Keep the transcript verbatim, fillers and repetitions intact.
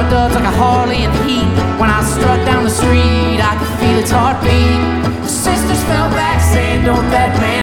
dubs like a Harley in heat. When I struck down the street, I could feel its heartbeat. Sisters fell back saying, don't that man